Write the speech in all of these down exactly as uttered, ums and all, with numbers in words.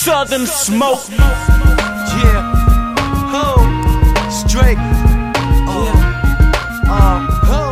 Southern Smoke. Yeah. Ho. Straight. Uh. Uh. Ho.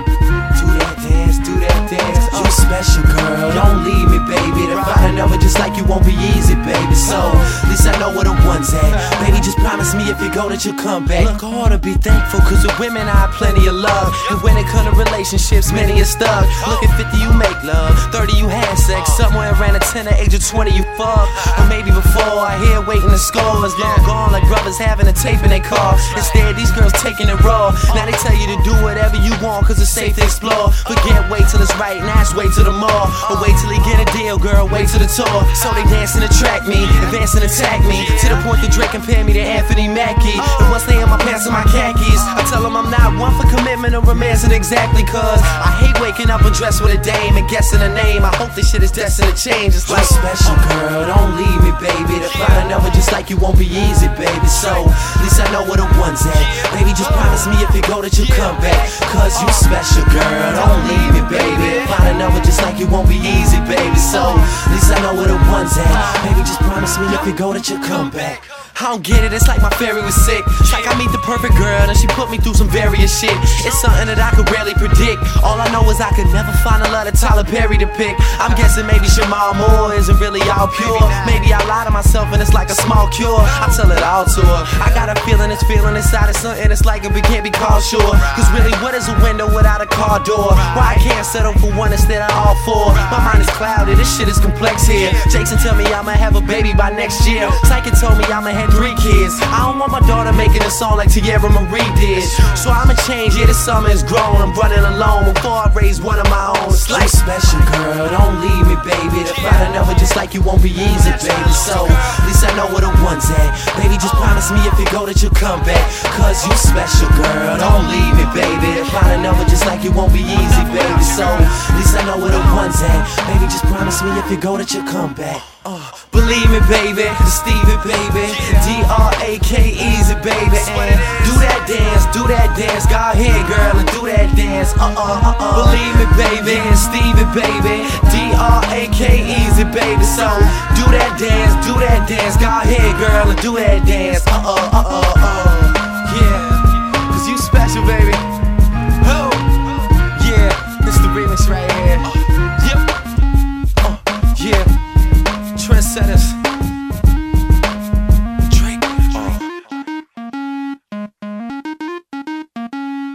Do that dance, do that dance. You special, girl. Don't leave me, baby. To find another just like you won't be easy, baby. So, at least I know where the one's at. Baby, just promise me if you go that you'll come back. Look hard to be thankful, cause with women I have plenty of love. And when it comes to relationships, many are stuck. Look at fifty, you make love. thirty, you had sex. Somewhere around a ten, at age of twenty, you fuck. Or maybe before, I hear waiting to score. Is long gone like brothers having a tape in their car. Instead, these girls taking it raw. Now they tell you to do whatever you want, cause it's safe to explore. Forget wait till it's right, now it's wait till the mall. Or wait till he get a deal, girl, wait till the tour. So they dance and attract me, advance and attack me, to the point that Drake compare me to Anthony Mackie. And once they in my pants and my khakis, I tell them I'm not one for commitment or romancing exactly. Cause I hate waking up and dressed with a dame and guessing a name. I hope this shit is destined to change. It's like special, girl, don't leave me, baby. To find another just like you won't be easy, baby. So, at least I know where the one's at. Baby, just promise me if you go that you'll come back. Cause you special, girl, don't leave me, baby. To find another just like you won't be easy, baby. So, at least I know where the one's at. Baby, just promise me if you go that you'll come back. I don't get it, it's like my fairy was sick. It's like I meet the perfect girl and she put me through some various shit. It's something that I could rarely predict. All I know is I could never find a lot of Tyler Perry to pick. I'm guessing maybe Jamal Moore isn't really all pure. Maybe I lie to myself and it's like a small cure. I tell it all to her. I got a feeling it's feeling inside of something. It's like if it can't be called sure. Cause really, what is a window without a car door? Why I can't settle for one instead of all four? My mind is clouded, this shit is complex here. Jason tell me I'ma have a baby by next year. Psychic told me I'ma have three kids. I don't want my daughter making a song like Tierra Marie did. So I'ma change, yeah, this summer is grown. I'm running alone before I raise one of my own. It's like special, girl, don't leave me, baby. To find another just like you won't be easy, baby. So, at least I know where the one's at. Baby, just promise me if you go that you'll come back. Cause you special, girl, don't leave me, baby. To find another just like you won't be easy, baby. So, at least I know where the one's at. Baby, just promise me if you go that you'll come back. Uh, believe me, baby, the Stevie, baby, D R A K easy, baby. And do that dance, do that dance. Go ahead, girl, and do that dance. Uh uh uh uh. Believe me, baby, Stevie, baby, D R A K easy, baby. So do that dance, do that dance. Go ahead, girl, and do that dance. Uh uh uh uh uh.